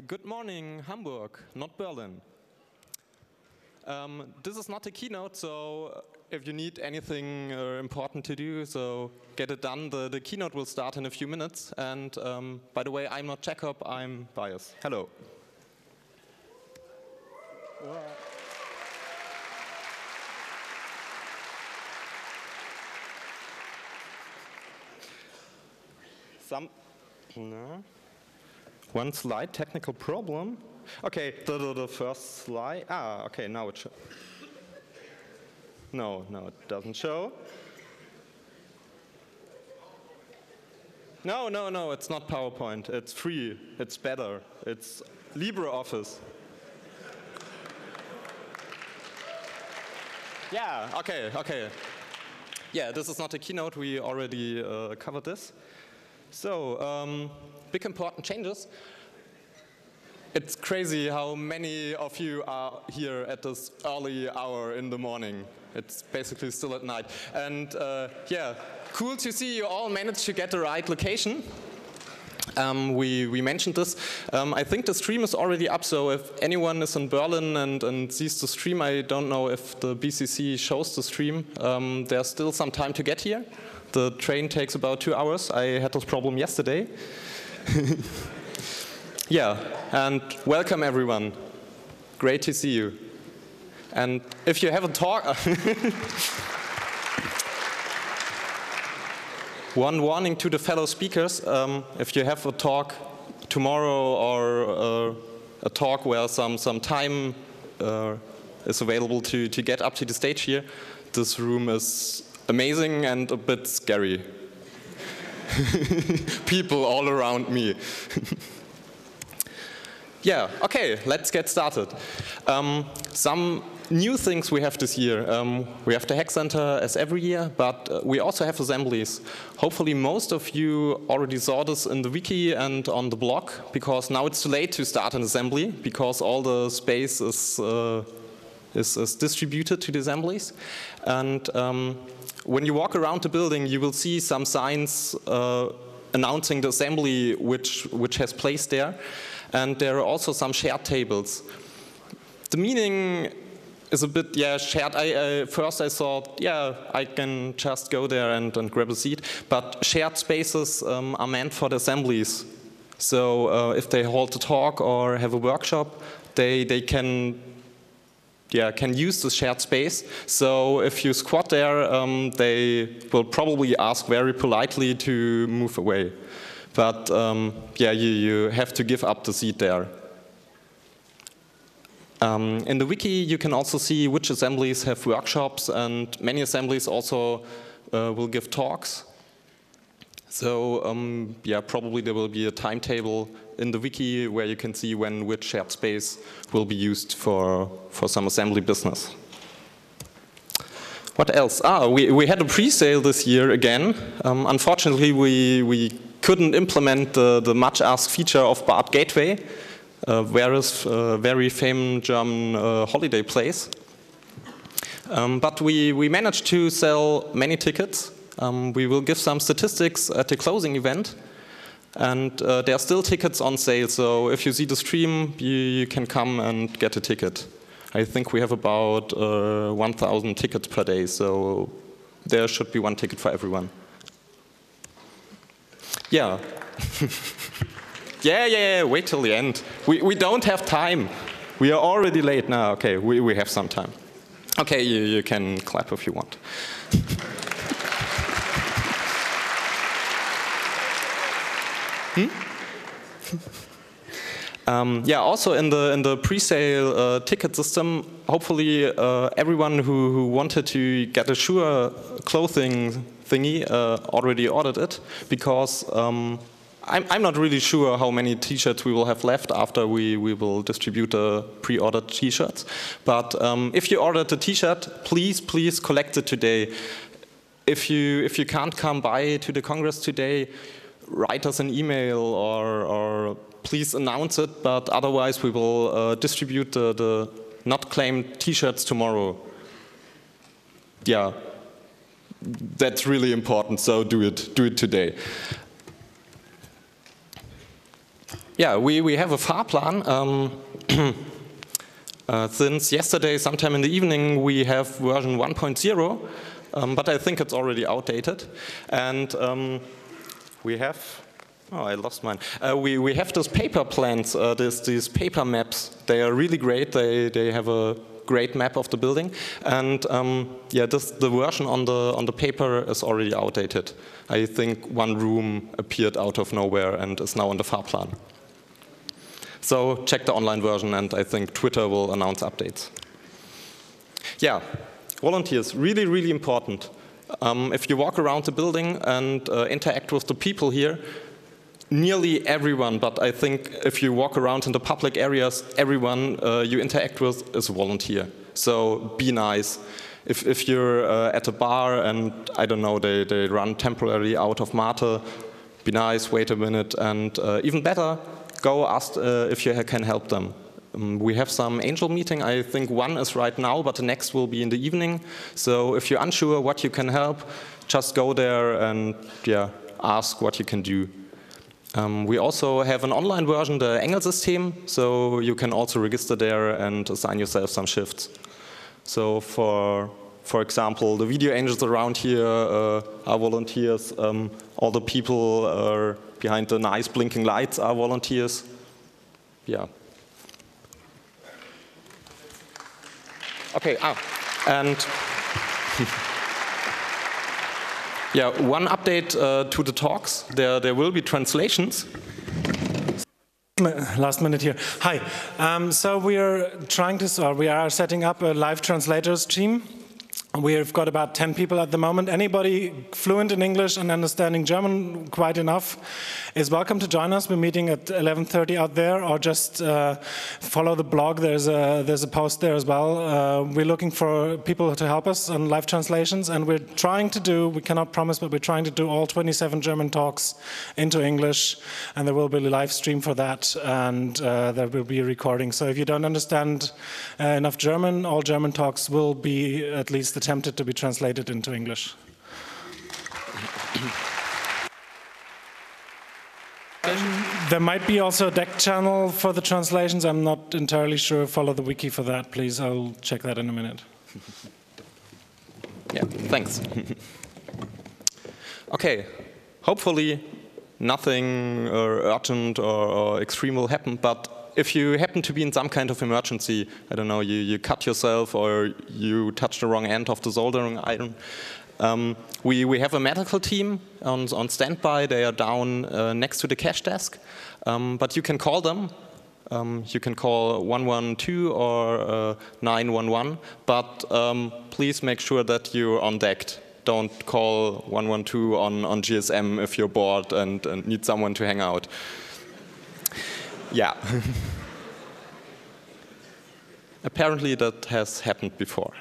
Good morning, Hamburg, not Berlin. This is not a keynote, so if you need anything important to do, so get it done. The keynote will start in a few minutes. And by the way, I'm not Jacob, I'm Bias. Hello. One slide, technical problem. Okay, the first slide. Okay, now it shows. No, it doesn't show. No, it's not PowerPoint. It's free. It's better. It's LibreOffice. Yeah, okay. Yeah, this is not a keynote. We already covered this. So, big important changes. It's crazy how many of you are here at this early hour in the morning. It's basically still at night. And yeah, cool to see you all managed to get the right location. We mentioned this. I think the stream is already up, so if anyone is in Berlin and sees the stream, I don't know if the BCC shows the stream. There's still some time to get here. The train takes about 2 hours. I had this problem yesterday. Yeah, and welcome everyone. Great to see you. And if you have a talk, one warning to the fellow speakers, if you have a talk tomorrow or a talk where some time is available to get up to the stage here, this room is amazing and a bit scary. People all around me. Yeah, okay, let's get started. Some new things we have this year. We have the Hack Center as every year, but we also have assemblies. Hopefully most of you already saw this in the wiki and on the blog, because now it's too late to start an assembly, because all the space is distributed to the assemblies. And when you walk around the building, you will see some signs announcing the assembly which has place there. And there are also some shared tables. The meaning is a bit, shared. First I thought, I can just go there and grab a seat. But shared spaces are meant for the assemblies. So if they hold a talk or have a workshop, they can use the shared space. So if you squat there, they will probably ask very politely to move away. But you have to give up the seat there. In the wiki, you can also see which assemblies have workshops, and many assemblies also will give talks. So probably there will be a timetable in the wiki where you can see when which shared space will be used for some assembly business. What else? We had a pre-sale this year again. Unfortunately, we couldn't implement the much asked feature of Bart Gateway, very famous German holiday place. But we managed to sell many tickets. We will give some statistics at the closing event. And there are still tickets on sale, so if you see the stream, you can come and get a ticket. I think we have about 1,000 tickets per day, so there should be one ticket for everyone. Yeah. Yeah, wait till the end. We don't have time. We are already late now. Okay, we have some time. Okay, you can clap if you want. Also in the pre-sale ticket system, hopefully everyone who wanted to get a Shure clothing thingy already ordered it, because I'm not really sure how many t-shirts we will have left after we will distribute the pre-ordered t-shirts. But if you ordered a t-shirt, please collect it today. If you can't come by to the Congress today, write us an email or please announce it, but otherwise we will distribute the not claimed t-shirts tomorrow. Yeah, that's really important, so do it today. Yeah, we have a Fahrplan. Since yesterday, sometime in the evening, we have version 1.0, but I think it's already outdated. And we have, oh, I lost mine. We have those paper plans, these paper maps. They are really great. They have a great map of the building. And yeah, the version on the paper is already outdated. I think one room appeared out of nowhere and is now on the Fahrplan. So check the online version, and I think Twitter will announce updates. Yeah, volunteers, really, really important. If you walk around the building and interact with the people here, nearly everyone, but I think if you walk around in the public areas, everyone you interact with is a volunteer. So be nice. If you're at a bar and, I don't know, they run temporarily out of mate, be nice, wait a minute, and even better, go ask if you can help them. We have some angel meeting. I think one is right now, but the next will be in the evening. So if you're unsure what you can help, just go there and yeah, ask what you can do. We also have an online version, the Engelsystem, so you can also register there and assign yourself some shifts. So for example, the video angels around here are volunteers. All the people behind the nice blinking lights are volunteers. Yeah. Okay, and yeah, one update to the talks. There will be translations. Last minute here. Hi. So we are setting up a live translators team. We've got about 10 people at the moment. Anybody fluent in English and understanding German quite enough is welcome to join us. We're meeting at 11:30 out there, or just follow the blog. There's a post there as well. We're looking for people to help us on live translations, and we're trying to do, we cannot promise, but we're trying to do all 27 German talks into English, and there will be a live stream for that, and there will be a recording. So if you don't understand enough German, all German talks will be at least attempted to be translated into English. There might be also a deck channel for the translations. I'm not entirely sure. Follow the wiki for that, please. I'll check that in a minute. Yeah, thanks. Okay, hopefully nothing urgent or extreme will happen, but if you happen to be in some kind of emergency, I don't know, you cut yourself or you touch the wrong end of the soldering iron, we have a medical team on standby. They are down next to the cash desk, but you can call them. You can call 112 or 911, but please make sure that you're on deck. Don't call 112 on GSM if you're bored and need someone to hang out. Yeah. Apparently that has happened before.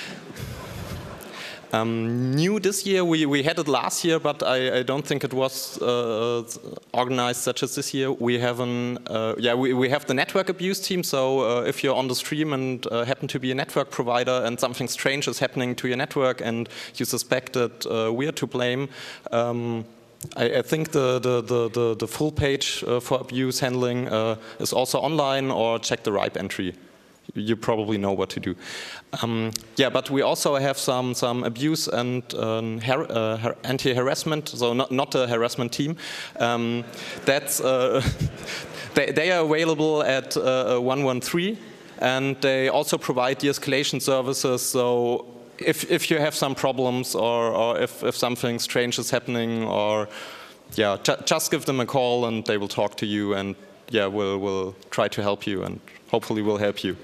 New this year, we had it last year, but I don't think it was organized such as this year. We have we have the network abuse team. So if you're on the stream and happen to be a network provider and something strange is happening to your network and you suspect that we're to blame, I think the full page for abuse handling is also online, or check the RIPE entry. You probably know what to do. Yeah, but we also have some abuse and anti-harassment, so not a harassment team. That's they are available at 113, and they also provide de-escalation services. So if you have some problems, or if something strange is happening, or yeah, just give them a call and they will talk to you, and yeah, we'll try to help you, and hopefully we'll help you.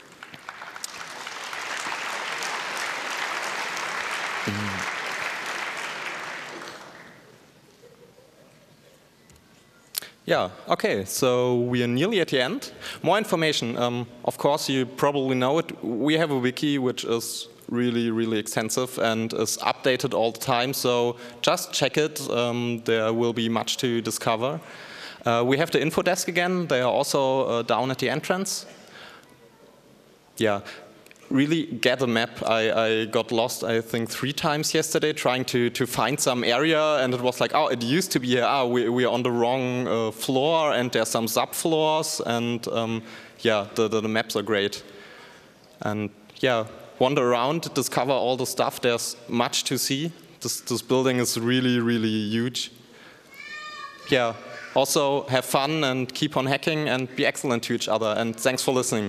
Yeah, okay, so we are nearly at the end. More information, of course you probably know it. We have a wiki which is really, really extensive and is updated all the time, so just check it. There will be much to discover. We have the info desk again. They are also down at the entrance. Yeah. really get a map. I got lost, I think, 3 times yesterday trying to find some area, and it was like, oh, it used to be here. Ah, we are on the wrong floor, and there's some sub-floors, and yeah, the maps are great. And yeah, wander around, discover all the stuff. There's much to see. This building is really, really huge. Yeah, also have fun and keep on hacking and be excellent to each other. And thanks for listening.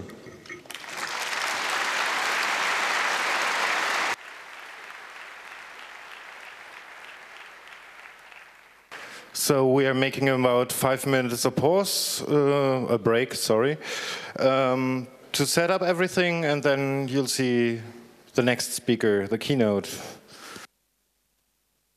So we are making about 5 minutes of pause, a break, sorry, to set up everything, and then you'll see the next speaker, the keynote.